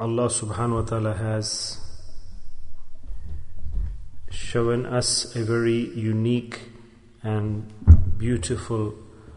Allah subhanahu wa ta'ala has shown us a very unique and beautiful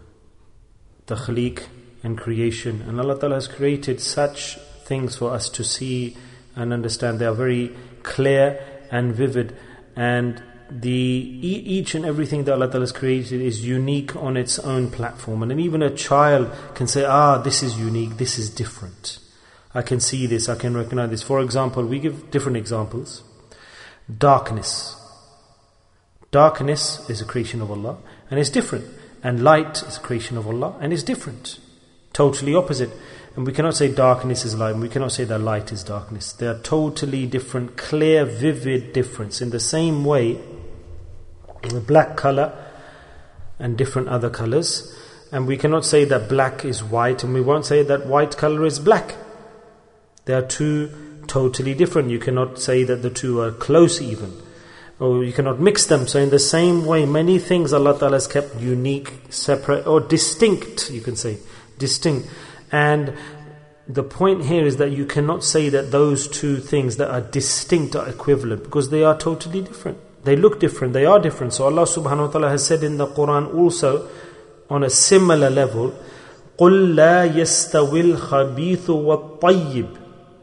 takhliq and creation. And Allah ta'ala has created such things for us to see and understand. They are very clear and vivid, and each and everything that Allah ta'ala has created is unique on its own platform. And then even a child can say, this is unique, this is different. I can see this, I can recognize this. For example, we give different examples. Darkness. Darkness is a creation of Allah and it's different. And light is a creation of Allah and it's different. Totally opposite. And we cannot say darkness is light, and we cannot say that light is darkness. They are totally different, clear, vivid difference. In the same way, the black color and different other colors, and we cannot say that black is white, and we won't say that white color is black. They are two totally different. You cannot say that the two are close even, or you cannot mix them. So in the same way, many things Allah Ta'ala has kept unique, separate, or distinct, you can say, distinct. And the point here is that you cannot say that those two things that are distinct are equivalent, because they are totally different. They look different, they are different. So Allah subhanahu wa ta'ala has said in the Quran also, on a similar level, قُلْ لَا يَسْتَوِي الْخَبِيثُ وَالطَّيِّبُ.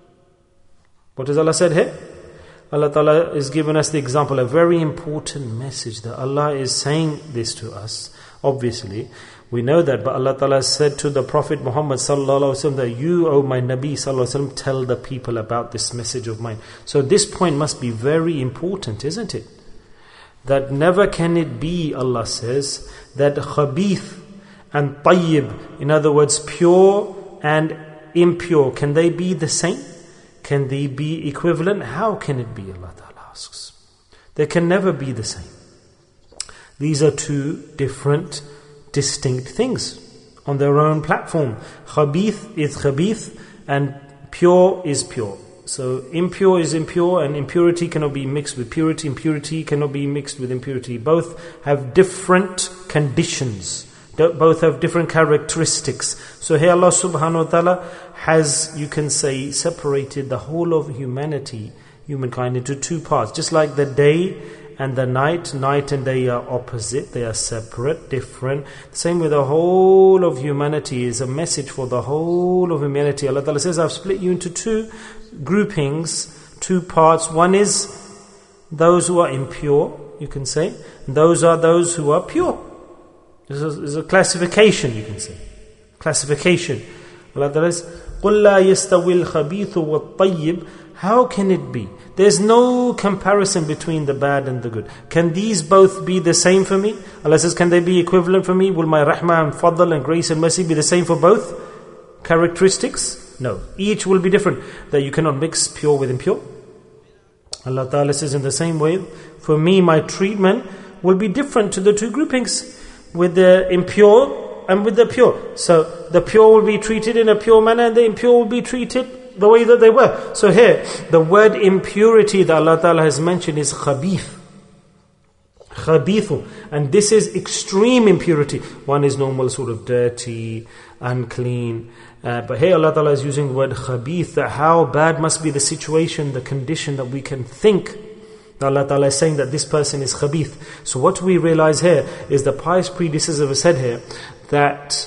What has Allah said here? Allah Ta'ala is giving us the example, a very important message that Allah is saying this to us. Obviously, we know that, but Allah Ta'ala said to the Prophet Muhammad sallallahu alaihi wasallam that you, O my Nabi sallallahu alaihi wasallam, tell the people about this message of mine. So this point must be very important, isn't it? That never can it be, Allah says, that khabith and tayyib, in other words, pure and impure, can they be the same? Can they be equivalent? How can it be, Allah Ta'ala asks. They can never be the same. These are two different, distinct things on their own platform. Khabith is khabith and pure is pure. So impure is impure, and impurity cannot be mixed with purity. Impurity cannot be mixed with impurity. Both have different conditions. Both have different characteristics. So here Allah subhanahu wa ta'ala has, you can say, separated the whole of humankind into two parts. Just like the day and the night and day are opposite, they are separate, different. The same with the whole of humanity is a message for the whole of humanity. Allah Ta'ala says, I've split you into two groupings, two parts. One is those who are impure, you can say. Those are those who are pure. This is a classification, you can say. Classification. Allah Ta'ala says, قُلْ لَا يَسْتَوِي الْخَبِيثُ وَالطَّيِّبُ. How can it be? There's no comparison between the bad and the good. Can these both be the same for me? Allah says, can they be equivalent for me? Will my rahmah and fadl and grace and mercy be the same for both characteristics? No. Each will be different. That you cannot mix pure with impure. Allah Ta'ala says, in the same way, for me, my treatment will be different to the two groupings, with the impure and with the pure. So the pure will be treated in a pure manner, and the impure will be treated the way that they were. So here, the word impurity that Allah Ta'ala has mentioned is khabith. Khabithu. And this is extreme impurity. One is normal, sort of dirty, unclean. But here Allah Ta'ala is using the word khabith, that how bad must be the situation, the condition that we can think. Allah Ta'ala is saying that this person is khabith. So what we realize here is the pious predecessors have said here that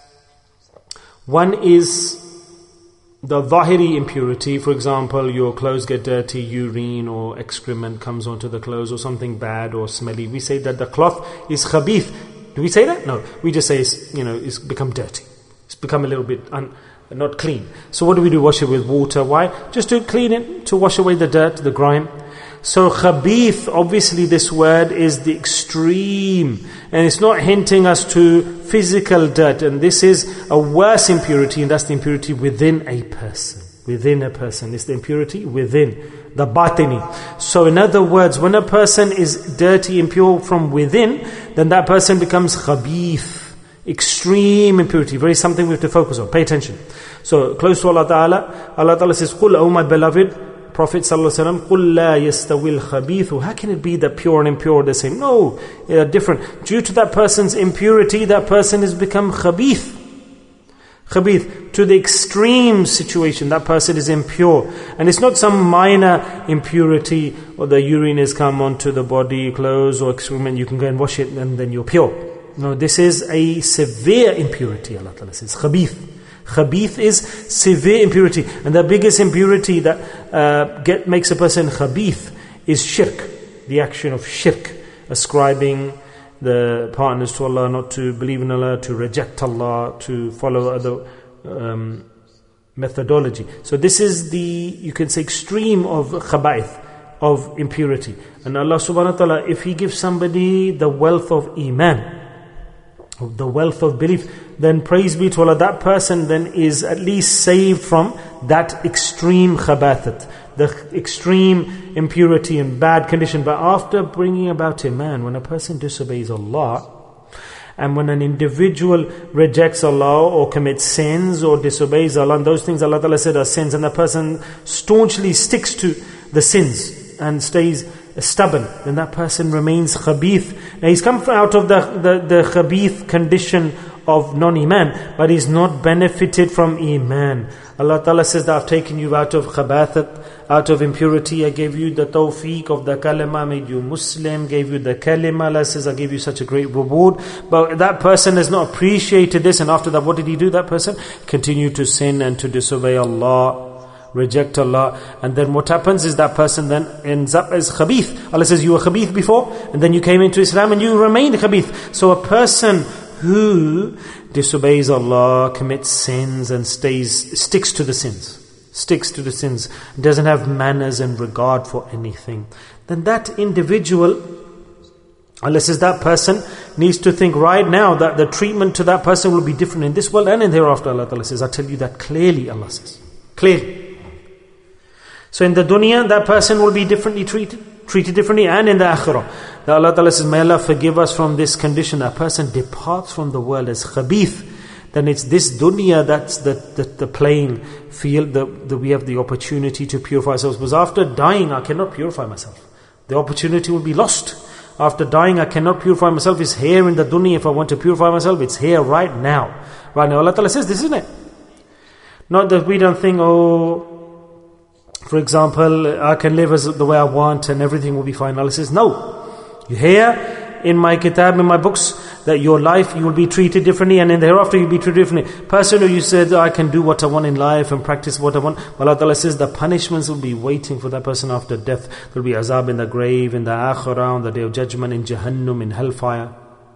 one is the zahiri impurity. For example, your clothes get dirty, urine or excrement comes onto the clothes, or something bad or smelly. We say that the cloth is khabith. Do we say that? No. We just say it's become dirty. It's become a little bit not clean. So what do? Wash it with water. Why? Just to clean it, to wash away the dirt, the grime. So khabith, obviously this word is the extreme, and it's not hinting us to physical dirt, and this is a worse impurity, and that's the impurity within a person. Within a person, it's the impurity within, the batini. So in other words, when a person is dirty, impure from within, then that person becomes khabith, extreme impurity, very something we have to focus on, pay attention. So close to Allah Ta'ala says, قُلْ O my beloved Prophet ﷺ, قُلْ لَا يَسْتَوِي الْخَبِيثُ. How can it be that pure and impure are the same? No, they are different. Due to that person's impurity, that person has become khabith. Khabith, to the extreme situation, that person is impure. And it's not some minor impurity, or the urine has come onto the body, clothes or excrement, you can go and wash it and then you're pure. No, this is a severe impurity, Allah Ta'ala says. Khabith. Khabith is severe impurity. And the biggest impurity that makes a person khabith is shirk. The action of shirk. Ascribing the partners to Allah, not to believe in Allah, to reject Allah, to follow other methodology. So this is the, you can say, extreme of khaba'ith, of impurity. And Allah subhanahu wa ta'ala, if He gives somebody the wealth of iman, the wealth of belief, then praise be to Allah, that person then is at least saved from that extreme khabathat, the extreme impurity and bad condition. But after bringing about iman, when a person disobeys Allah, and when an individual rejects Allah or commits sins or disobeys Allah, and those things Allah Ta'ala said are sins, and the person staunchly sticks to the sins and stays stubborn, then that person remains khabith. Now he's come out of the khabith condition of non-iman, but he's not benefited from iman. Allah Ta'ala says that I've taken you out of khabathat, out of impurity. I gave you the tawfiq of the kalima, made you Muslim, gave you the kalima. Allah says I gave you such a great reward. But that person has not appreciated this, and after that, what did he do? That person continued to sin and to disobey Allah, reject Allah. And then what happens is that person then ends up as khabith. Allah says you were khabith before, and then you came into Islam and you remained khabith. So a person who disobeys Allah, commits sins and sticks to the sins, doesn't have manners and regard for anything, then that individual, Allah says that person needs to think right now that the treatment to that person will be different in this world and in the hereafter. Allah Ta'ala says, I tell you that clearly, Allah says. Clearly. So in the dunya, that person will be differently treated differently, and in the akhirah. Allah Ta'ala says, may Allah forgive us from this condition. A person departs from the world as khabith, then it's this dunya that's the playing field that we have the opportunity to purify ourselves. Because after dying, I cannot purify myself. The opportunity will be lost. After dying, I cannot purify myself. It's here in the dunya. If I want to purify myself, it's here right now. Right now, Allah Ta'ala says this, isn't it? Not that we don't think, for example, I can live as the way I want and everything will be fine. Allah says, no. You hear in my kitab, in my books, that your life, you will be treated differently, and in the hereafter you'll be treated differently. Person who you said, I can do what I want in life and practice what I want, Allah Ta'ala says the punishments will be waiting for that person after death. There will be azab in the grave, in the akhirah, on the day of judgment, in Jahannam, in hellfire.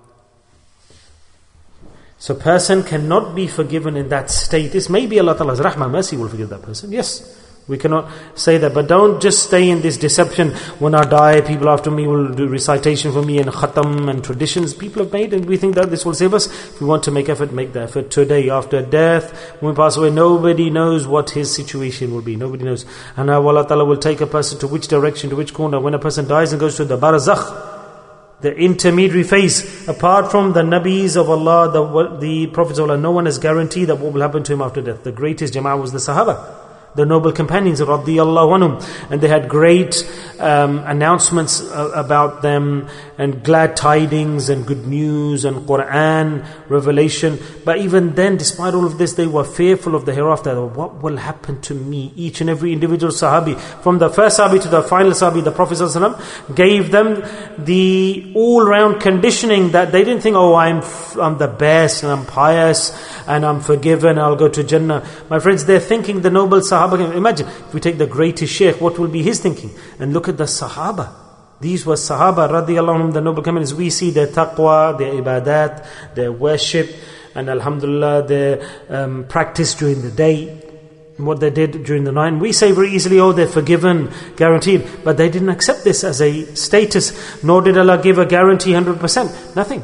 So person cannot be forgiven in that state. This may be Allah Ta'ala's rahmah, mercy will forgive that person. Yes, we cannot say that. But don't just stay in this deception. When I die, people after me will do recitation for me and khatam and traditions people have made, and we think that this will save us. If we want to make effort, make the effort today. After death, when we pass away, nobody knows what his situation will be. Nobody knows. And now Allah Ta'ala will take a person to which direction, to which corner. When a person dies and goes to the barzakh, the intermediary phase, apart from the Nabis of Allah, the Prophets of Allah, no one has guaranteed that what will happen to him after death. The greatest jama'ah was the Sahaba, the noble companions, radiyallahu anhum, and they had great announcements about them, and glad tidings and good news and Quran revelation. But even then, despite all of this, they were fearful of the hereafter. What will happen to me? Each and every individual Sahabi, from the first Sahabi to the final Sahabi, the Prophet ﷺ gave them the all-round conditioning that they didn't think, I'm the best and I'm pious and I'm forgiven, I'll go to Jannah. My friends, they're thinking the noble Sahaba. Imagine, if we take the greatest Shaykh, what will be his thinking? And look at the Sahaba. These were Sahaba, radiyallahu anhum, the noble companions. We see their taqwa, their ibadat, their worship, and alhamdulillah, their practice during the day, what they did during the night. And we say very easily, they're forgiven, guaranteed. But they didn't accept this as a status, nor did Allah give a guarantee 100%. Nothing.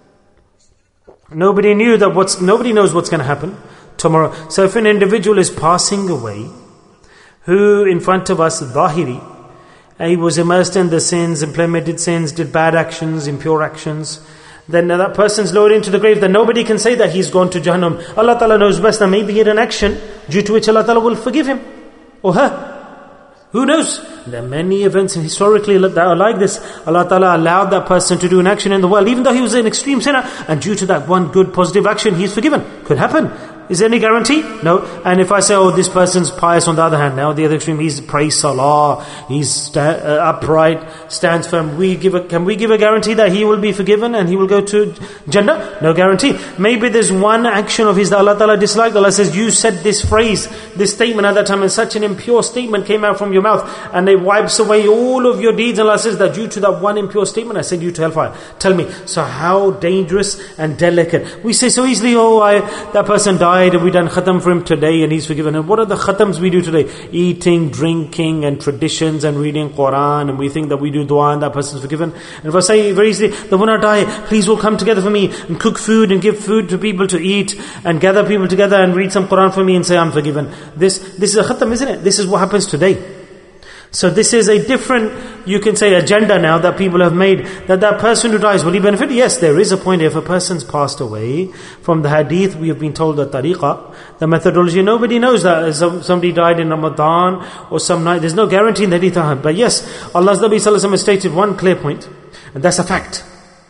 Nobody knows what's going to happen tomorrow. So if an individual is passing away, who in front of us, Zahiri, he was immersed in the sins, implemented sins, did bad actions, impure actions, then that person's lowered into the grave, then nobody can say that he's gone to Jahannam. Allah Ta'ala knows best. Now maybe he had an action due to which Allah Ta'ala will forgive him or her. Who knows? There are many events historically that are like this. Allah Ta'ala allowed that person to do an action in the world, even though he was an extreme sinner, and due to that one good positive action, he is forgiven. Could happen. Is there any guarantee? No. And if I say, this person's pious on the other hand, now the other extreme, he's prays Salah, he's upright, stands firm. Can we give a guarantee that he will be forgiven and he will go to Jannah? No guarantee. Maybe there's one action of his that Allah Ta'ala disliked. Allah says, you said this phrase, this statement at that time, and such an impure statement came out from your mouth, and it wipes away all of your deeds. Allah says that due to that one impure statement, I send you to hellfire. Tell me, so how dangerous and delicate. We say so easily, that person died and we done khatam for him today and he's forgiven. And what are the khatams we do today? Eating, drinking and traditions and reading Quran, and we think that we do dua and that person's forgiven. And if I say very easily that when I die, please will come together for me and cook food and give food to people to eat and gather people together and read some Quran for me and say I'm forgiven. This is a khatam, isn't it? This is what happens today. So this is a different, you can say, agenda now that people have made, that person who dies, will he benefit? Yes, there is a point. If a person's passed away, from the hadith we have been told the tariqah, the methodology, nobody knows that somebody died in Ramadan or some night. There's no guarantee in the hadith. But yes, Allah's Nabi Sallallahu Alaihi Wasallam stated one clear point, and that's a fact.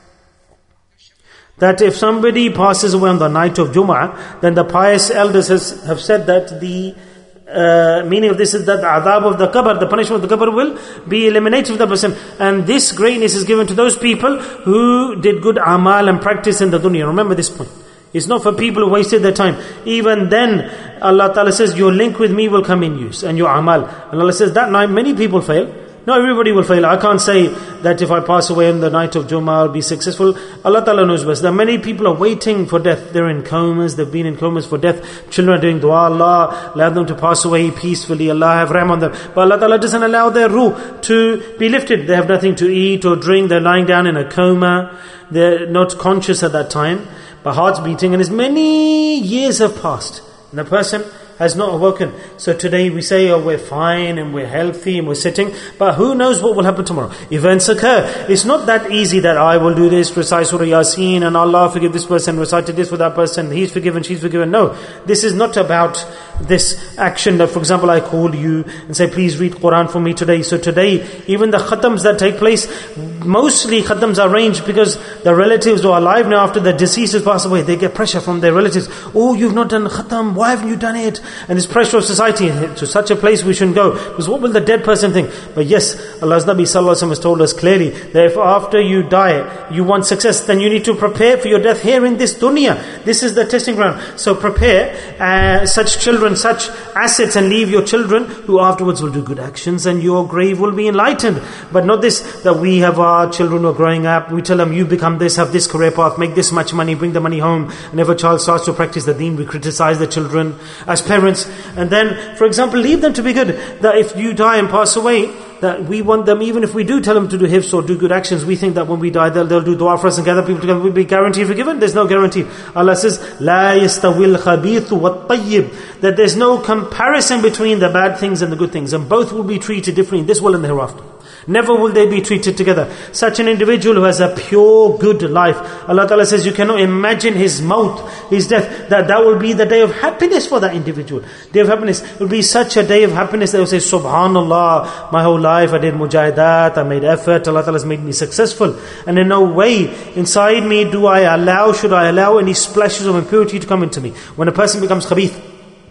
That if somebody passes away on the night of Jum'ah, then the pious elders have said that the meaning of this is that the adhab of the qabr, the punishment of the qabr, will be eliminated for the person. And this greatness is given to those people who did good amal and practice in the dunya. Remember this point. It's not for people who wasted their time. Even then, Allah Ta'ala says, your link with me will come in use, and your amal. And Allah says, that night many people fail. No, everybody will fail. I can't say that if I pass away on the night of Jummah, I'll be successful. Allah Ta'ala knows best. There are many people are waiting for death. They're in comas. They've been in comas for death. Children are doing dua. Allah, allow them to pass away peacefully. Allah have rahm on them. But Allah Ta'ala doesn't allow their ruh to be lifted. They have nothing to eat or drink. They're lying down in a coma. They're not conscious at that time. But heart's beating. And as many years have passed, and the person has not awoken. So today we say, we're fine and we're healthy and we're sitting, but who knows what will happen tomorrow? Events occur. It's not that easy that I will do this, recite Surah Yasin, and Allah forgive this person, recited this for that person, he's forgiven, she's forgiven. No, this is not about this action that, for example, I call you and say, please read Quran for me today. So today, even the khatams that take place, mostly khatams are arranged because the relatives who are alive now after the deceased has passed away, they get pressure from their relatives. Oh, you've not done khatam, why haven't you done it? And this pressure of society, to such a place we shouldn't go. Because what will the dead person think? But yes, Allah's Nabi Sallallahu Alaihi Wasallam has told us clearly that if after you die, you want success, then you need to prepare for your death here in this dunya. This is the testing ground. So prepare such children, such assets, and leave your children who afterwards will do good actions, and your grave will be enlightened. But not this, that we have our children who are growing up, we tell them, you become this, have this career path, make this much money, bring the money home. And if a child starts to practice the deen, we criticize the children as parents. And then, for example, leave them to be good. That if you die and pass away, that we want them, even if we do tell them to do hifz or do good actions, we think that when we die, they'll do dua for us and gather people together, we'll be guaranteed forgiven. There's no guarantee. Allah says, لا يستوي الخبيث والطيب, that there's no comparison between the bad things and the good things, and both will be treated differently in this world and the hereafter. Never will they be treated together. Such an individual who has a pure good life, Allah Ta'ala says, you cannot imagine his maut, his death, that will be the day of happiness for that individual. Day of happiness. It will be such a day of happiness that will say, Subhanallah, my whole life I did mujahidat, I made effort, Allah Ta'ala has made me successful. And in no way inside me should I allow any splashes of impurity to come into me. When a person becomes khabith,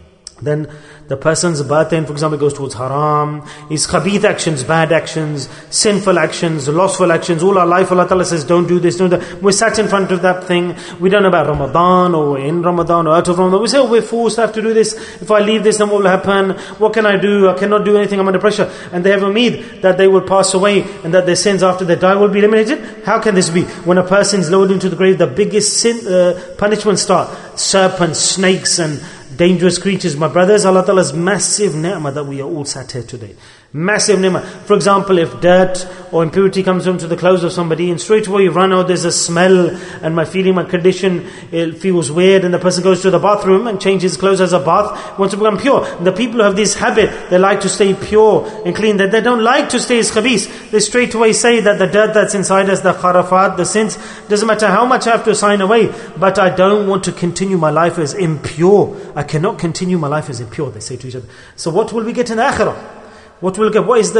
then the person's batin, for example, goes towards haram. His khabith actions, bad actions, sinful actions, lostful actions, all our life Allah Ta'ala says, don't do this, don't do that. We're sat in front of that thing. We don't know about Ramadan or in Ramadan or out of Ramadan. We say, we're forced, I have to do this. If I leave this, then what will happen? What can I do? I cannot do anything, I'm under pressure. And they have umeed that they will pass away and that their sins after they die will be eliminated. How can this be? When a person is lowered into the grave, the biggest punishment start. Serpents, snakes and dangerous creatures. My brothers, Allah Ta'ala's massive ni'mah that we are all sat here today. Massive ni'mah. For example, if dirt or impurity comes into the clothes of somebody and straight away you run out, there's a smell, and my condition, it feels weird, and the person goes to the bathroom and changes his clothes as a bath, wants to become pure. And the people who have this habit, they like to stay pure and clean, that they don't like to stay as khabith. They straight away say that the dirt that's inside us, the kharafat, the sins, doesn't matter how much I have to sign away, but I don't want to continue my life as impure. I cannot continue my life as impure, they say to each other. So what will we get in the akhirah? What will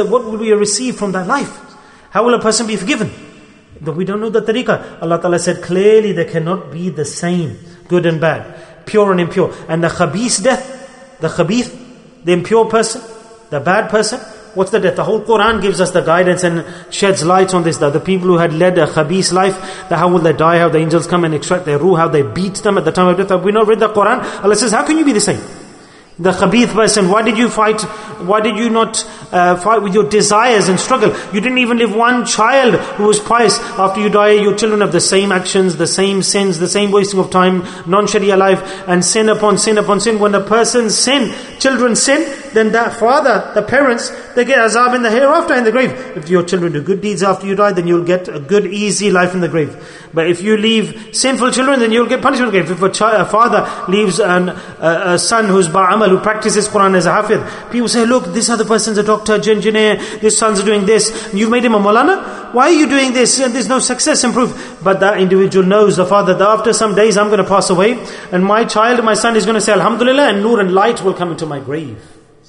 we receive from that life? How will a person be forgiven? That we don't know the tariqah. Allah Ta'ala said clearly there cannot be the same, good and bad. pure and impure. And the khabith death, the impure person, the bad person, what's the death? The whole Quran gives us the guidance and sheds light on this. That the people who had led a khabith life, that how will they die, how the angels come and extract their ruh, how they beat them at the time of death. Have we not read the Quran? Allah says, how can you be the same? The khabith person, why did you fight? Why did you not fight with your desires and struggle? You didn't even leave one child who was pious. After you die, your children have the same actions, the same sins, the same wasting of time, non-sharia life, and sin upon sin upon sin. When a person children sin, then that father, the parents, they get azab in the hereafter, in the grave. If your children do good deeds after you die, then you'll get a good, easy life in the grave. But if you leave sinful children, then you'll get punishment in the grave. If a father leaves a son who's ba'amal, who practices Quran as a hafidh, people say, look, this other person's a doctor, engineer, this son's doing this, and you've made him a Maulana? Why are you doing this? And there's no success and proof. But that individual knows, the father, that after some days I'm going to pass away, and my son is going to say Alhamdulillah, and nur and light will come into my grave.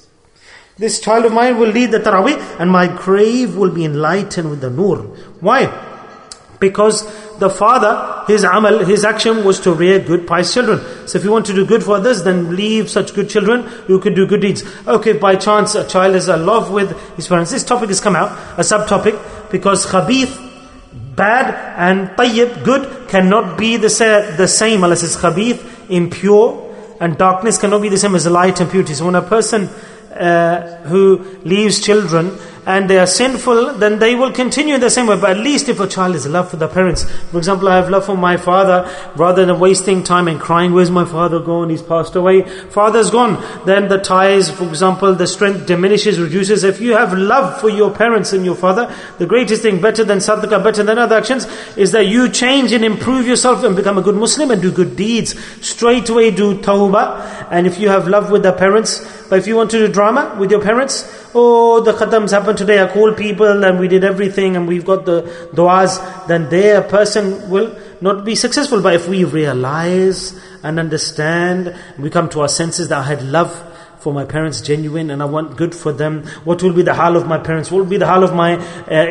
This child of mine will lead the Taraweeh, and my grave will be enlightened with the nur. Why? Because the father, his amal, his action was to rear good, pious children. So if you want to do good for others, then leave such good children who could do good deeds. Okay, by chance a child is in love with his parents. This topic has come out, a subtopic, because khabith, bad, and tayyib, good, cannot be the same. Allah says khabith, impure, and darkness cannot be the same as light and purity. So when a person who leaves children and they are sinful, then they will continue in the same way. But at least if a child is love for the parents, for example, I have love for my father, rather than wasting time and crying, where's my father gone, he's passed away, father's gone, then the ties, for example, the strength diminishes, reduces. If you have love for your parents and your father, the greatest thing, better than sadaqah, better than other actions, is that you change and improve yourself and become a good Muslim and do good deeds. Straight away do tawbah. And if you have love with the parents, but if you want to do drama with your parents, the khatams happened today, I called people and we did everything and we've got the du'as, then their person will not be successful. But if we realize and understand, we come to our senses that I had love for my parents genuine and I want good for them, what will be the hal of my parents, what will be the hal of my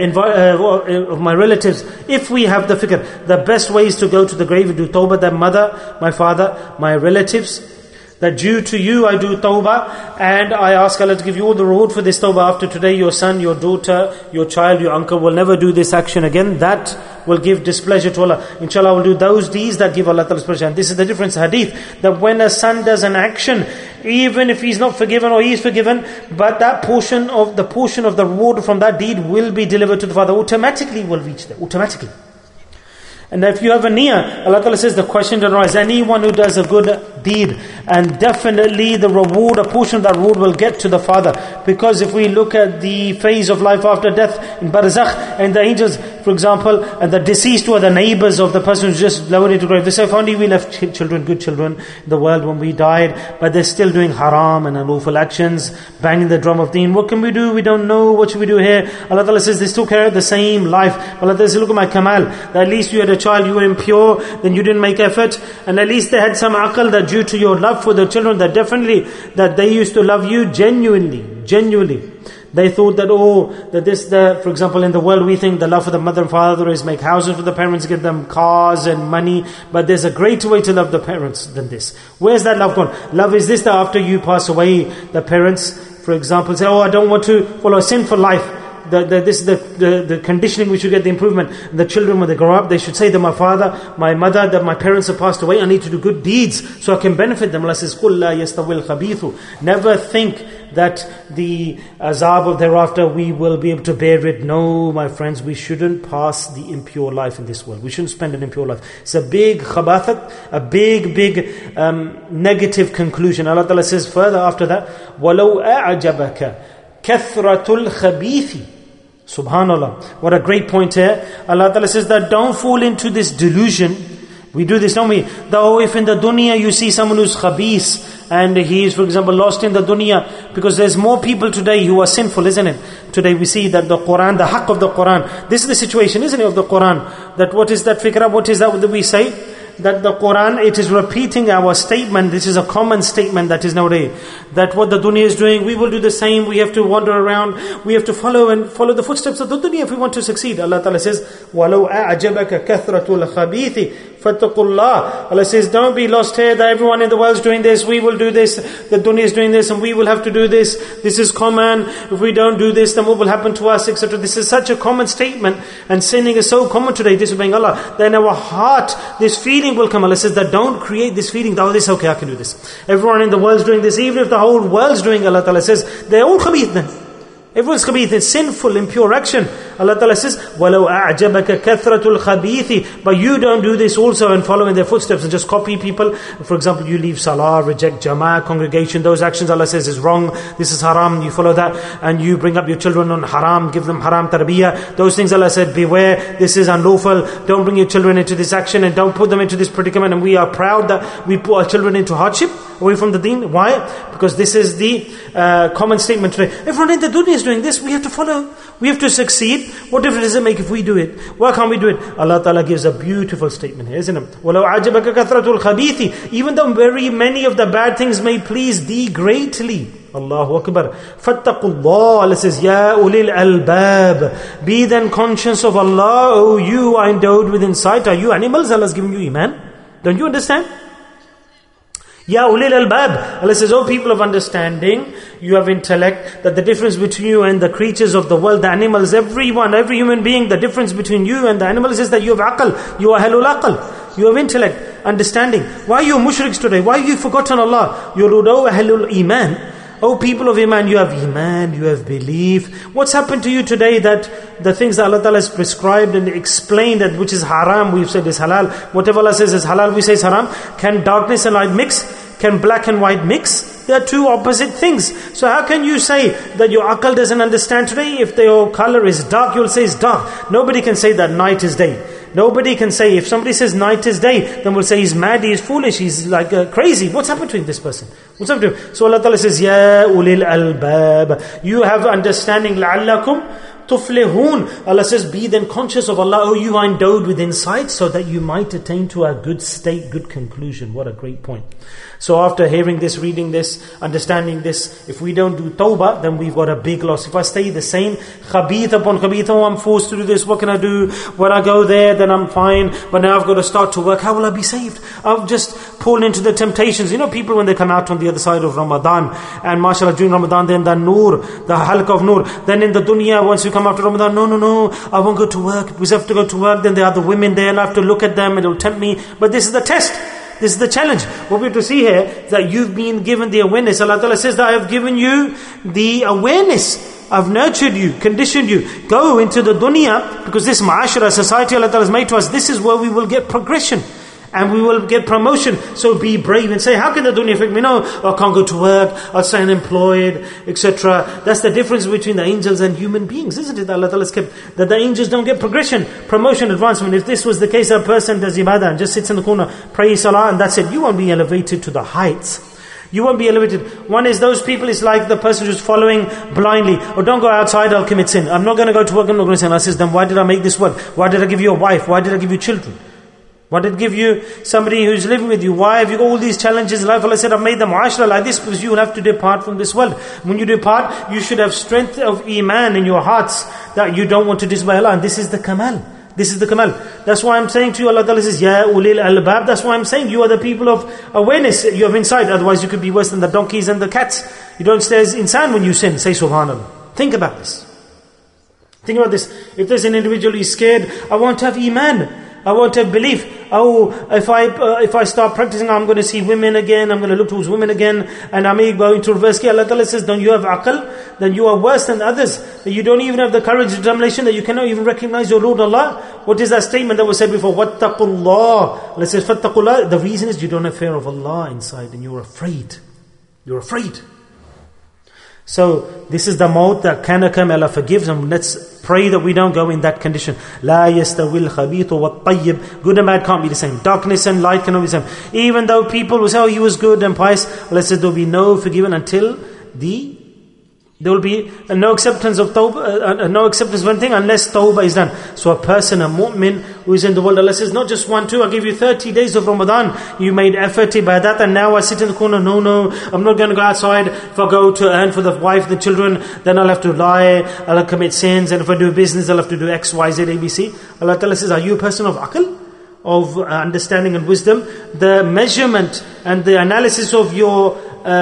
of my relatives? If we have the fikr, the best way is to go to the grave and do tawbah, that mother, my father, my relatives, that due to you I do tawbah, and I ask Allah to give you all the reward for this tawbah. After today, your son, your daughter, your child, your uncle will never do this action again. That will give displeasure to Allah. Inshallah, I will do those deeds that give Allah Ta'ala's pleasure. And this is the difference, hadith, that when a son does an action, even if he's not forgiven or he is forgiven, but that portion of the reward from that deed will be delivered to the father, automatically will reach them, automatically. And if you have a niyyah, Allah Ta'ala says the question that arises, anyone who does a good deed, and definitely the reward, a portion of that reward will get to the father. Because if we look at the phase of life after death in barzakh, and the angels, for example, and the deceased were the neighbors of the person who's just lowered into grave. They say, if only we left children, good children in the world when we died, but they're still doing haram and unlawful actions, banging the drum of deen. What can we do? We don't know. What should we do here? Allah Ta'ala says they still carry out the same life. Allah Ta'ala says, look at my kamal, that at least you had a child, you were impure, then you didn't make effort, and at least they had some aql, that due to your love for the children, that definitely that they used to love you genuinely. They thought that for example, in the world we think the love for the mother and father is make houses for the parents, give them cars and money, but there's a greater way to love the parents than this. Where's that love gone? Love is this, that after you pass away, the parents, for example, say, I don't want to follow a sinful life. This is the conditioning which you get the improvement. The children, when they grow up, they should say that my father, my mother, that my parents have passed away, I need to do good deeds so I can benefit them. Allah says, قُلْ لَا يَسْتَوِي الْخَبِيثُ. Never think that the azab of thereafter we will be able to bear it. No, my friends, we shouldn't pass the impure life in this world. We shouldn't spend an impure life. It's a big khabathat, a big negative conclusion. Allah Ta'ala says further after that, وَلَوْ أَعْجَبَكَ كَثْرَةُ الْخَبِيثِ. Subhanallah. What a great point here. Allah Ta'ala says that don't fall into this delusion. We do this, don't we? Though if in the dunya you see someone who's khabis, and he is, for example, lost in the dunya, because there's more people today who are sinful, isn't it? Today we see that the Quran, the haqq of the Quran, this is the situation, isn't it, of the Quran? That what is that fikra, what is that we say? That the Quran, it is repeating our statement. This is a common statement that is nowadays, that what the dunya is doing, we will do the same. We have to wander around, we have to follow the footsteps of the dunya if we want to succeed. Allah Ta'ala says, وَلَوْ أَعْجَبَكَ كَثْرَةُ الْخَبِيثِ Fattaqullah. Allah says, don't be lost here that everyone in the world is doing this, we will do this, the dunya is doing this, and we will have to do this. This is common. If we don't do this, then what will happen to us, etc. This is such a common statement, and sinning is so common today, disobeying Allah. Then our heart, this feeling will come. Allah says that don't create this feeling, oh, this okay, I can do this. Everyone in the world is doing this, even if the whole world's doing, Allah Ta'ala says, they're all khabith then. Everyone's khabith, it's sinful, impure action. Allah Ta'ala says, وَلَوْ أَعْجَبَكَ كَثْرَةُ الْخَبِيثِ. But you don't do this also and follow in their footsteps and just copy people. For example, you leave salah, reject jama'ah, congregation, those actions Allah says is wrong, this is haram, you follow that. And you bring up your children on haram, give them haram tarbiyah. Those things Allah said, beware, this is unlawful. Don't bring your children into this action and don't put them into this predicament. And we are proud that we put our children into hardship away from the deen. Why? Because this is the common statement today. Everyone in the dunya is doing this, we have to follow, we have to succeed. What difference does it make if we do it? Why can't we do it? Allah Ta'ala gives a beautiful statement here, isn't it? وَلَوْ عَجَبَكَ كَثْرَةُ الْخَبِيثِ. Even though very many of the bad things may please thee greatly. Allahu Akbar. فَاتَّقُوا اللَّهِ. Allah says, يَا أُولِي الْأَلْبَابِ. Be then conscious of Allah, O you are endowed with insight. Are you animals? Allah has given you iman. Don't you understand? Ya ulil albab. Allah says, oh people of understanding, you have intellect, that the difference between you and the creatures of the world, the animals, everyone, every human being, the difference between you and the animals is that you have aql, you are halul aql, you have intellect, understanding. Why are you mushriks today? Why have you forgotten Allah? You are halul iman. Oh people of iman, you have iman, you have belief. What's happened to you today that the things that Allah Ta'ala has prescribed and explained, that which is haram, we've said is halal. Whatever Allah says is halal, we say is haram. Can darkness and light mix? Can black and white mix? They are two opposite things. So how can you say that your aql doesn't understand today? If your color is dark, you'll say it's dark. Nobody can say that night is day. Nobody can say, if somebody says night is day, then we'll say he's mad, he's foolish, he's like crazy. What's happened to him, this person? What's happened to him? So Allah Ta'ala says, Ya ulil albab. You have understanding, la'allakum tuflihun. Allah says, be then conscious of Allah. Oh, you are endowed with insight so that you might attain to a good state, good conclusion. What a great point. So after hearing this, reading this, understanding this, if we don't do tawbah, then we've got a big loss. If I stay the same, khabith upon khabith, oh I'm forced to do this, what can I do? When I go there, then I'm fine, but now I've got to start to work, how will I be saved? I've just fallen into the temptations. You know, people when they come out on the other side of Ramadan, and mashallah during Ramadan, then the nur, the halqa of nur, then in the dunya, once you come after Ramadan, no, I won't go to work, we have to go to work, then there are the women there, and I have to look at them, and it will tempt me. But this is the test. This is the challenge. What we have to see here is that you've been given the awareness. Allah Ta'ala says that I have given you the awareness. I've nurtured you, conditioned you. Go into the dunya, because this ma'ashara, society Allah Ta'ala has made to us, this is where we will get progression. And we will get promotion. So be brave and say, how can the dunya affect me? No, I can't go to work, I'll stay unemployed, etc. That's the difference between the angels and human beings, isn't it? Allah Ta'ala has kept that the angels don't get progression, promotion, advancement. If this was the case, a person does ibadah and just sits in the corner, prays salah, and that's it. You won't be elevated to the heights. You won't be elevated. One is those people is like the person who's following blindly. Oh, don't go outside, I'll commit sin. I'm not going to go to work, I'm not going to sin. Allah says, then why did I make this work? Why did I give you a wife? Why did I give you children? Why did I give you somebody who's living with you? Why have you got all these challenges in life? Allah said, I've made the mu'ashra like this because you will have to depart from this world. When you depart, you should have strength of iman in your hearts that you don't want to disobey Allah. And this is the kamal. This is the kamal. That's why I'm saying to you, Allah Ta'ala says, Ya ulil albab. That's why I'm saying you are the people of awareness. You have insight. Otherwise you could be worse than the donkeys and the cats. You don't stay as insan when you sin. Say subhanallah. Think about this. Think about this. If there's an individual who is scared, I want to have iman. I want to have belief. Oh, if I start practicing, I'm going to see women again, I'm going to look towards women again, and I may go into reverse gear. Allah Ta'ala says, don't you have aql? Then you are worse than others. That you don't even have the courage, determination, that you cannot even recognize your Lord Allah. What is that statement that was said before? وَاتَّقُوا اللَّهِ. Allah says, فَاتَّقُوا اللَّهِ. The reason is you don't have fear of Allah inside, and you're afraid. You're afraid. So this is the maut that can come. Allah forgives, and let's pray that we don't go in that condition. La yastawil khabithu wat tayyib. Good and bad can't be the same. Darkness and light cannot be the same. Even though people will say, oh, he was good and pious, Allah says there will be no forgiven until there will be no acceptance of tawbah, no acceptance of anything unless tawbah is done. So a person, a mu'min who is in the world, Allah says, not just 1, 2, I give you 30 days of Ramadan. You made effort by that, and now I sit in the corner. No, I'm not going to go outside. If I go to earn for the wife, the children, then I'll have to lie, I'll have to commit sins, and if I do business, I'll have to do X, Y, Z, ABC. Allah Ta'ala says, are you a person of aql? of understanding and wisdom, the measurement and the analysis of your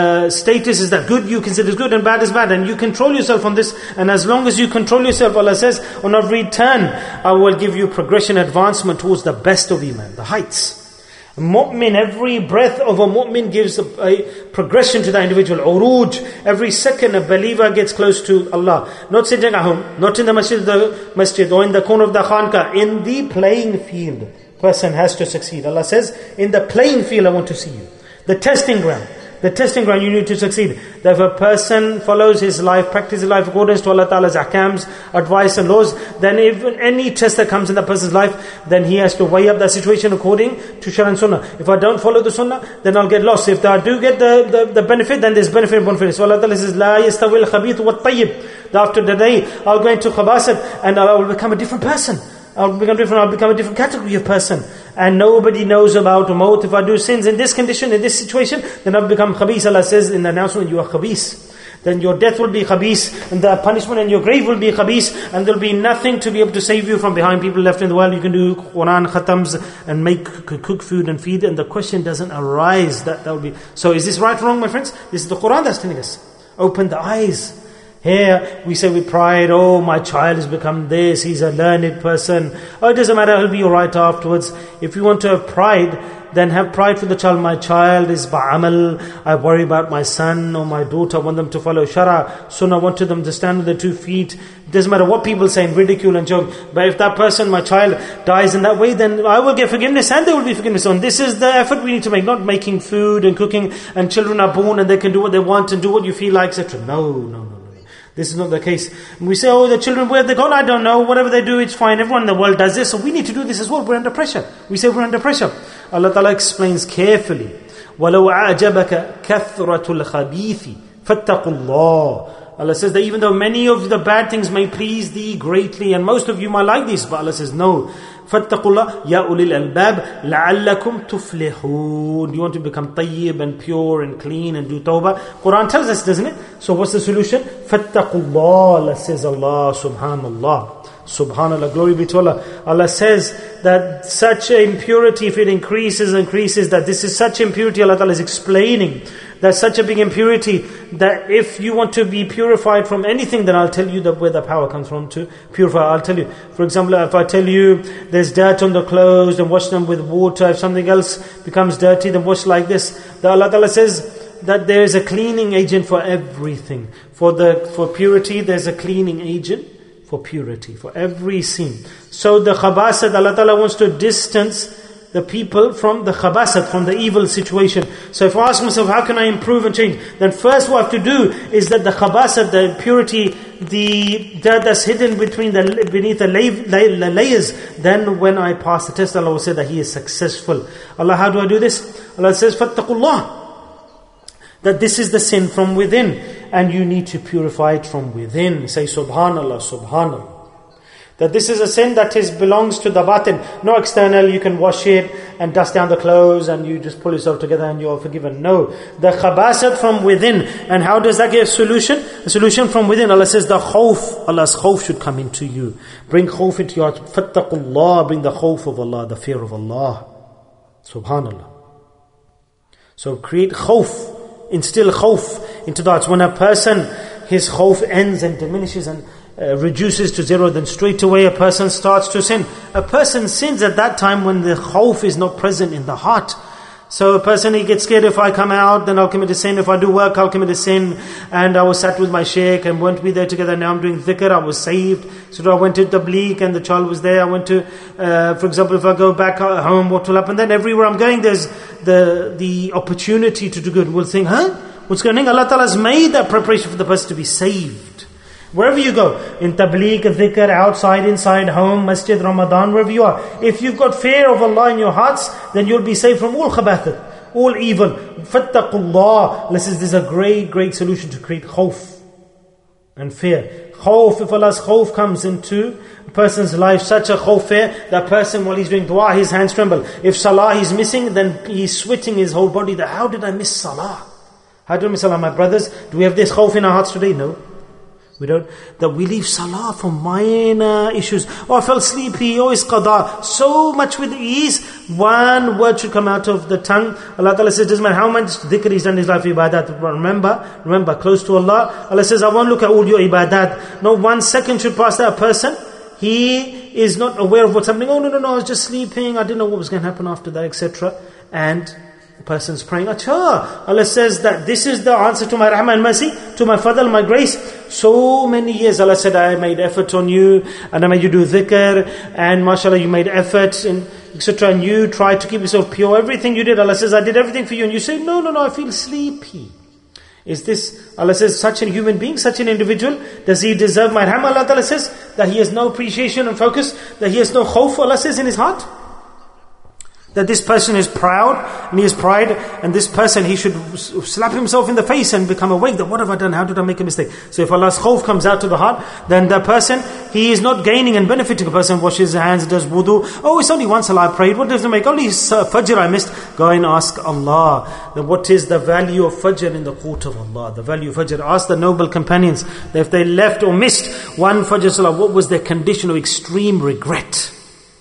status is that good you consider is good and bad is bad, and you control yourself on this. And as long as you control yourself, Allah says, on every turn I will give you progression, advancement towards the best of Iman, the heights. Mu'min, every breath of a mu'min gives a progression to the individual. Uruj, every second a believer gets close to Allah. Not sitting at home, not in the masjid or in the corner of the khanqah, in the playing field. Person has to succeed. Allah says, in the playing field I want to see you. The testing ground. The testing ground, you need to succeed. That if a person follows his life, practices his life according to Allah Ta'ala's ahkams, advice and laws, then if any test that comes in that person's life, then he has to weigh up that situation according to Shara and Sunnah. If I don't follow the Sunnah, then I'll get lost. If I do get the benefit, then there's benefit and benefit. So Allah Ta'ala says, لَا يَسْتَوِي الْخَبِيثُ وَالطَّيِّبُ. After the day, I'll go into khabasat and I will become a different person. I'll become a different category of person. And nobody knows about maut. If I do sins in this condition, in this situation, then I'll become khabis. Allah says in the announcement, you are khabis. Then your death will be khabis, and the punishment in your grave will be khabis, and there'll be nothing to be able to save you from behind. People left in the world, you can do Quran khatams and cook food and feed, and the question doesn't arise that will be. So is this right or wrong, my friends? This is the Quran that's telling us. Open the eyes. Here we say with pride, oh, my child has become this, he's a learned person. Oh, it doesn't matter, he'll be alright afterwards. If you want to have pride, then have pride for the child. My child is ba'amal. I worry about my son or my daughter. I want them to follow Shara, Sunnah. I want them to stand with their 2 feet. It doesn't matter what people say in ridicule and joke. But if that person, my child, dies in that way, then I will get forgiveness and there will be forgiveness. And this is the effort we need to make. Not making food and cooking and children are born and they can do what they want and do what you feel like, etc. No. This is not the case. We say, oh, the children, where have they gone? I don't know. Whatever they do, it's fine. Everyone in the world does this. So we need to do this as well. We're under pressure. We say we're under pressure. Allah Ta'ala explains carefully. وَلَوْ أَعْجَبَكَ كَثْرَةُ الْخَبِيثِ فَاتَّقُوا اللَّهِ. Allah says that even though many of the bad things may please thee greatly, and most of you might like this, but Allah says, no. فَاتَّقُوا اللَّهِ يَا أُولِي الْأَلْبَابِ لَعَلَّكُمْ تُفْلِحُونَ. You want to become tayyib and pure and clean and do tawbah. Quran tells us, doesn't it? So what's the solution? فَاتَّقُوا اللَّهِ. Says Allah, subhanallah. Subhanallah, glory be to Allah. Allah says that such impurity, if it increases, that this is such impurity, Allah Ta'ala is explaining that such a big impurity, that if you want to be purified from anything, then I'll tell you that where the power comes from to purify. I'll tell you. For example, if I tell you there's dirt on the clothes, then wash them with water. If something else becomes dirty, then wash like this. The Allah Ta'ala says that there is a cleaning agent for everything. For purity, there's a cleaning agent. For purity, for every sin. So the khabasat, Allah Ta'ala wants to distance the people from the khabasat, from the evil situation. So if I ask myself, how can I improve and change? Then first what I have to do is that the khabasat, the impurity, the dirt that's hidden beneath the layers, then when I pass the test, Allah will say that he is successful. Allah, how do I do this? Allah says, فَاتَّقُوا that this is the sin from within, and you need to purify it from within. Say subhanallah, subhanallah. That this is a sin that belongs to the batin, no external. You can wash it and dust down the clothes and you just pull yourself together and you're forgiven. No, the khabasat from within. And how does that get a solution? A solution from within. Allah says the khawf, Allah's khawf should come into you. Bring khawf into your heart. Fattaqullah, bring the khawf of Allah, the fear of Allah. Subhanallah. So create khawf. Instill khawf into the hearts. When a person, his khawf ends and diminishes and reduces to zero, then straight away a person starts to sin. A person sins at that time when the khawf is not present in the heart. So a person, he gets scared, if I come out, then I'll commit a sin. If I do work, I'll commit a sin. And I was sat with my shaykh and won't be there together. Now I'm doing dhikr, I was saved. So I went to tabligh and the child was there. I went to, for example, if I go back home, what will happen? Then everywhere I'm going, there's the opportunity to do good. We'll think, what's going on? Allah Ta'ala has made that preparation for the person to be saved. Wherever you go, in tabligh, dhikr, outside, inside, home, masjid, Ramadan, wherever you are. If you've got fear of Allah in your hearts, then you'll be saved from all khabathat, all evil. Fattaqullah. This is a great solution to create khawf and fear. Khawf, if Allah's khawf comes into a person's life, such a khawf, fear, that person while he's doing dua, his hands tremble. If salah he's missing, then he's sweating his whole body. How did I miss salah? How did I miss salah? My brothers, do we have this khawf in our hearts today? No. We don't, that we leave salah for minor issues. Oh, I felt sleepy. Oh, it's qada. So much with ease. One word should come out of the tongue. Allah Ta'ala says, doesn't matter how much dhikr he's done in his life, ibadat. Remember, close to Allah. Allah says, I won't look at all your ibadat. No 1 second should pass that person. He is not aware of what's happening. Oh, no, I was just sleeping. I didn't know what was going to happen after that, etc. And the person's praying, Achha, Allah says that this is the answer to my rahmah and mercy, to my fadl, my grace. So many years Allah said, I made effort on you, and I made you do dhikr, and mashallah you made effort, and etc. And you tried to keep yourself pure. Everything you did, Allah says, I did everything for you. And you say, no, I feel sleepy. Is this, Allah says, such a human being, such an individual, does he deserve my rahmah? Allah Ta'ala says that he has no appreciation and focus, that he has no khawf, Allah says, in his heart. That this person is proud, and he has pride, and this person, he should slap himself in the face and become awake that what have I done, how did I make a mistake? So if Allah's khawf comes out to the heart, then the person, he is not gaining and benefiting. A person washes his hands, does wudu. Oh, it's only one salah I prayed, what does it make? Only fajr I missed. Go and ask Allah, that what is the value of fajr in the court of Allah? The value of fajr. Ask the noble companions, that if they left or missed one fajr salah, what was their condition of extreme regret?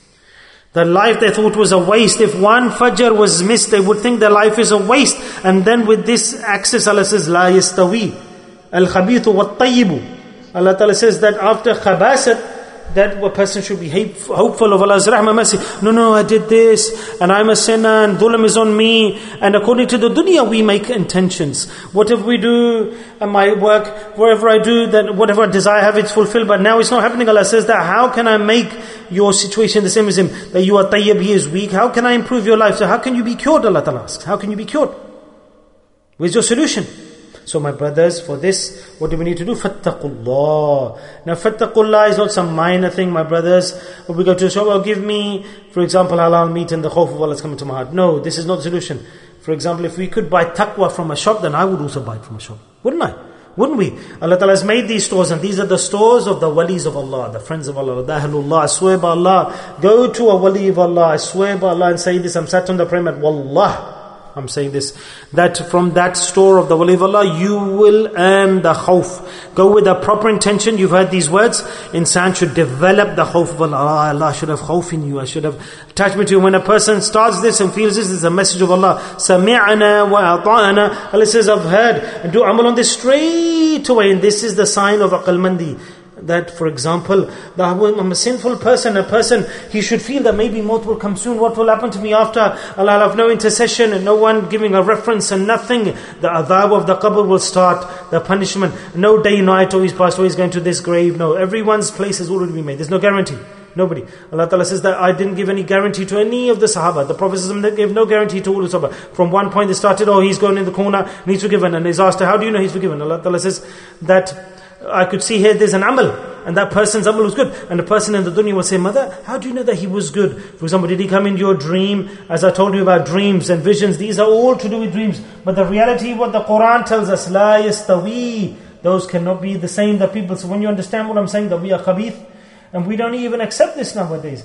The life they thought was a waste. If one fajr was missed, they would think their life is a waste. And then with this access, Allah says, La yastawi al-khabithu wat-tayyibu. Allah Ta'ala says that after khabasat, that a person should be hopeful of Allah's rahmah mercy. No, I did this, and I'm a sinner, and dhulam is on me. And according to the dunya, we make intentions. Whatever we do, my work, wherever I do, then whatever desire I have, it's fulfilled. But now it's not happening. Allah says that, how can I make your situation the same as him? That you are tayyib, he is weak. How can I improve your life? So how can you be cured? Allah Ta'ala asks. How can you be cured? Where's your solution? So my brothers, for this, what do we need to do? Fattaqullah. Now fattaqullah is not some minor thing, my brothers. When we go to a shop, oh, give me, for example, halal meat, and the khawf of Allah is coming to my heart. No, this is not the solution. For example, if we could buy taqwa from a shop, then I would also buy it from a shop. Wouldn't I? Wouldn't we? Allah Ta'ala has made these stores, and these are the stores of the walis of Allah, the friends of Allah, the ahlullah. I swear by Allah, go to a wali of Allah, I swear by Allah, and say this, I'm sat on the prayer mat, wallah, I'm saying this, that from that store of the wali of Allah, you will earn the khawf. Go with a proper intention. You've heard these words. Insan should develop the khawf of Allah. Allah should have khawf in you. I should have attachment to you. When a person starts this and feels this is a message of Allah. Sami'ana wa ata'ana. Allah says, I've heard, and do amal on this straight away. And this is the sign of aqal mandi. That, for example, I'm a sinful person, he should feel that maybe maut will come soon. What will happen to me after? Allah will have no intercession and no one giving a reference and nothing. The adhab of the qabr will start, the punishment. No day, night, oh, he's passed away, he's going to this grave. No, everyone's place has already been made. There's no guarantee. Nobody. Allah Ta'ala says that I didn't give any guarantee to any of the Sahaba. The Prophet gave no guarantee to all the Sahaba. From one point they started, oh, he's going in the corner, and he's forgiven. And he's asked, how do you know he's forgiven? Allah Ta'ala says that I could see here there's an amal, and that person's amal was good. And the person in the dunya will say, Mother, how do you know that he was good? For example, did he come into your dream? As I told you about dreams and visions, these are all to do with dreams. But the reality, what the Quran tells us, La yastawi, those cannot be the same, the people. So when you understand what I'm saying, that we are khabith, and we don't even accept this nowadays.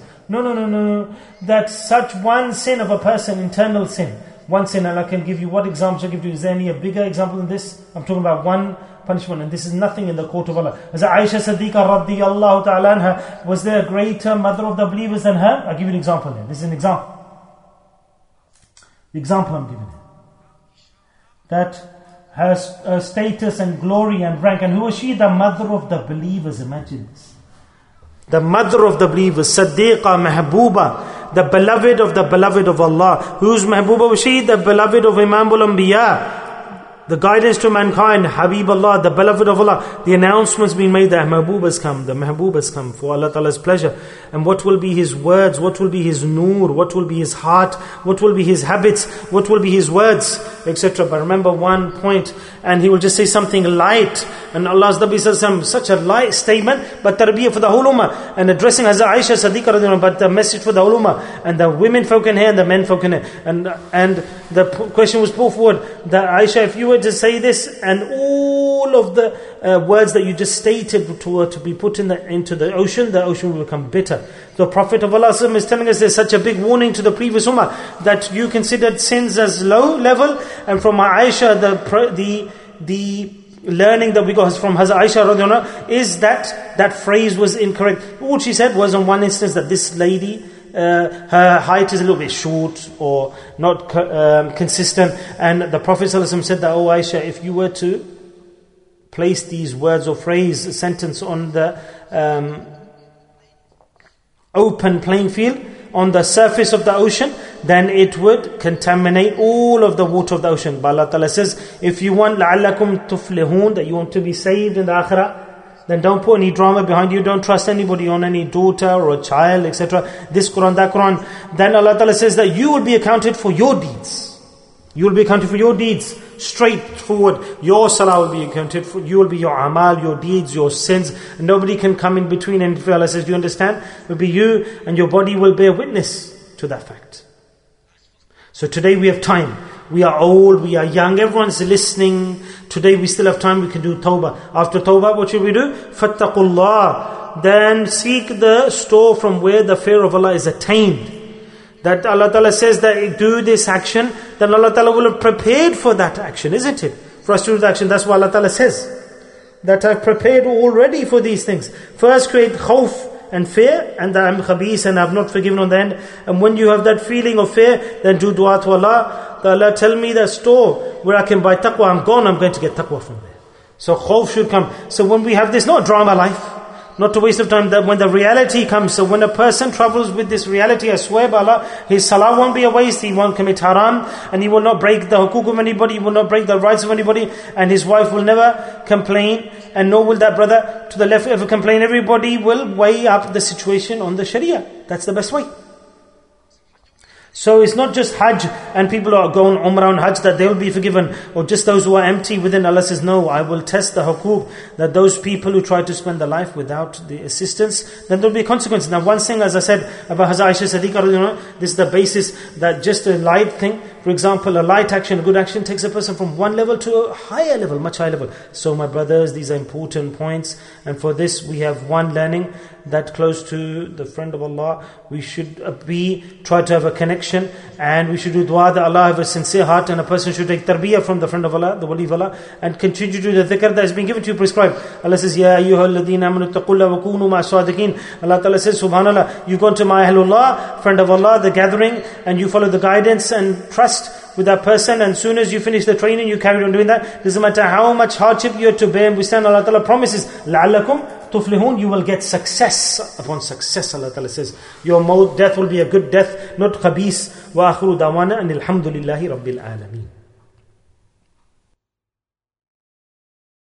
No. That such one sin of a person, internal sin, one sin, and I can give you what example I give you. Is there any a bigger example than this? I'm talking about one punishment, and this is nothing in the court of Allah. As Aisha Siddiqa radiyallahu ta'ala anha, was there a greater mother of the believers than her? I'll give you an example here. This is an example. The example I'm giving you. That her status and glory and rank. And who was she? The mother of the believers. Imagine this. The mother of the believers, Siddiqa, Mahbuba, the beloved of Allah. Whose Mahbuba was she? The beloved of Imam al-Anbiya, the guidance to mankind, Habib Allah, the beloved of Allah. The announcement's been made that the Mahbubas come for Allah Ta'ala's pleasure. And what will be his words? What will be his noor? What will be his heart? What will be his habits? What will be his words? Etc. But remember one point, and he will just say something light, and Allah's Nabi says such a light statement, but tarbiyah for the whole ummah, and addressing Hazrat Aisha Siddiqa radhiyallahu anha, but the message for the whole ummah, and the women folk in here and the men folk in here. And the question was put forward that Aisha, if you were to say this, and all of the words that you just stated to be put into the ocean will become bitter. The Prophet of Allah is telling us there's such a big warning to the previous ummah that you considered sins as low level, and from Aisha the learning that we got from Hazrat Aisha radiallahu anha is that phrase was incorrect. All she said was on one instance that this lady, her height is a little bit short or not consistent, and the Prophet ﷺ said that, oh Aisha, if you were to place these words or phrase, a sentence on the open playing field, on the surface of the ocean, then it would contaminate all of the water of the ocean. But Allah Ta'ala says, if you want لَعَلَّكُمْ تُفْلِحُونَ, that you want to be saved in the akhirah, then don't put any drama behind you, don't trust anybody on any daughter or a child, etc. This Quran, that Quran. Then Allah Ta'ala says that you will be accounted for your deeds. You will be accounted for your deeds. Straightforward. Your salah will be accounted for. You will be your amal, your deeds, your sins. And nobody can come in between. And if Allah says, do you understand? It will be you, and your body will bear witness to that fact. So today we have time. We are old, we are young, everyone's listening. Today we still have time, we can do tawbah. After tawbah, what should we do? Fattaqullah. Then seek the store from where the fear of Allah is attained. That Allah Ta'ala says that do this action, then Allah Ta'ala will have prepared for that action, isn't it? For us to do the action. That's what Allah Ta'ala says. That I've prepared already for these things. First create khawf and fear, and that I'm khabis and I've not forgiven on the end. And when you have that feeling of fear, then do dua to Allah. That Allah tell me the store where I can buy taqwa. I'm gone, I'm going to get taqwa from there. So khawf should come. So when we have this, not drama life, not to waste of time, that when the reality comes, so when a person travels with this reality, I swear by Allah, his salah won't be a waste, he won't commit haram, and he will not break the hukuk of anybody, he will not break the rights of anybody, and his wife will never complain, and nor will that brother to the left ever complain. Everybody will weigh up the situation on the Sharia. That's the best way. So it's not just Hajj and people are going Umrah and Hajj that they will be forgiven, or just those who are empty within. Allah says, no, I will test the hukuk, that those people who try to spend their life without the assistance, then there will be consequences. Now one thing, as I said about Hazrat Aisha Siddiqah, this is the basis, that just a light thing, for example, a light action, a good action takes a person from one level to a higher level, much higher level. So my brothers, these are important points, and for this we have one learning, that close to the friend of Allah, we should try to have a connection, and we should do dua that Allah have a sincere heart, and a person should take tarbiyah from the friend of Allah, the wali of Allah, and continue to do the dhikr that has been given to you prescribed. Allah says, Ya ayyuhal ladhina amanu taqullaha wa kunu ma'as-sadiqin. Allah Ta'ala says, subhanallah, you go to my ahlullah, friend of Allah, the gathering, and you follow the guidance and trust with that person, and soon as you finish the training, you carry on doing that. Doesn't matter how much hardship you have to bear and withstand, Allah Ta'ala promises, لَعَلَّكُمْ تُفْلِحُونَ, you will get success upon success. Allah Ta'ala says, your death will be a good death, not khabis. وَآخِرُ دَعْوَانَا أَنِ الْحَمْدُ لِلَّهِ رَبِّ الْعَالَمِينَ.